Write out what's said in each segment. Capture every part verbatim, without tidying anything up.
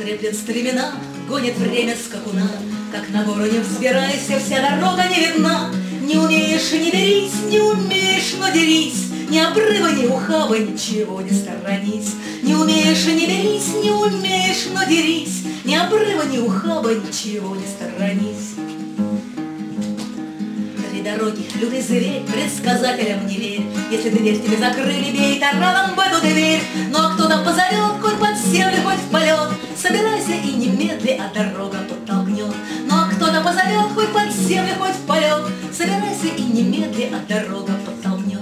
треплет стремена, гонит время скакуна. Как на гору не взбирайся, вся дорога не видна. Не умеешь и не берись, не умеешь, но дерись. Ни обрыва, ни ухаба, ничего не сторонись. Не умеешь и не берись, не умеешь, но дерись. Ни обрыва, ни ухаба, ничего не сторонись. Три дороги, лютый зверь, предсказателям не верь. Если дверь тебе закрыли, бей тараном в эту дверь. Но кто-то позовет, хоть под землю, хоть в полет. Собирайся и немедли, а дорога подтолкнет. Но кто-то позовет, хоть под землю, хоть в полет. Собирайся и немедли, а дорога подтолкнет.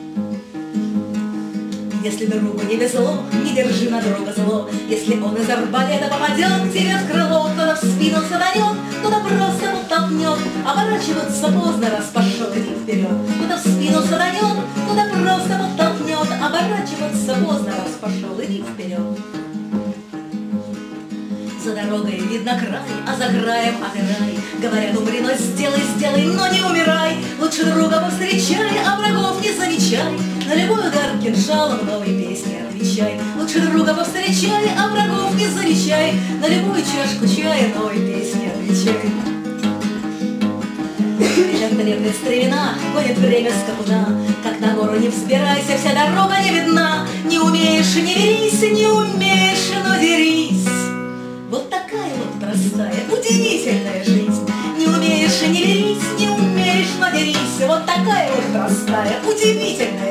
Если другу не везло, не держи на друга зло. Если он из арбалета попадет тебе в крыло, кто-то в спину саданет, кто-то просто подтолкнет. Оборачиваться поздно, раз пошел иди вперед. Кто-то в спину саданет, кто-то просто подтолкнет. Оборачиваться поздно, раз пошел иди вперед. За дорогой видно край, а за краем отырай. Говорят, умри, но сделай, сделай, но не умирай. Лучше друга повстречай, а врагов не замечай. На любой удар кинжалом новой песни отвечай. Лучше друга повстречай, а врагов не замечай. На любую чашку чая новой песни отвечай. Треплет стремена, гонит время скакуна. Как на гору не взбирайся, вся дорога не видна. Не умеешь и не верись, не умеешь, но дерись. Вот такая вот простая, удивительная жизнь. Не умеешь и не верись, не умеешь, но дерись. Вот такая вот простая, удивительная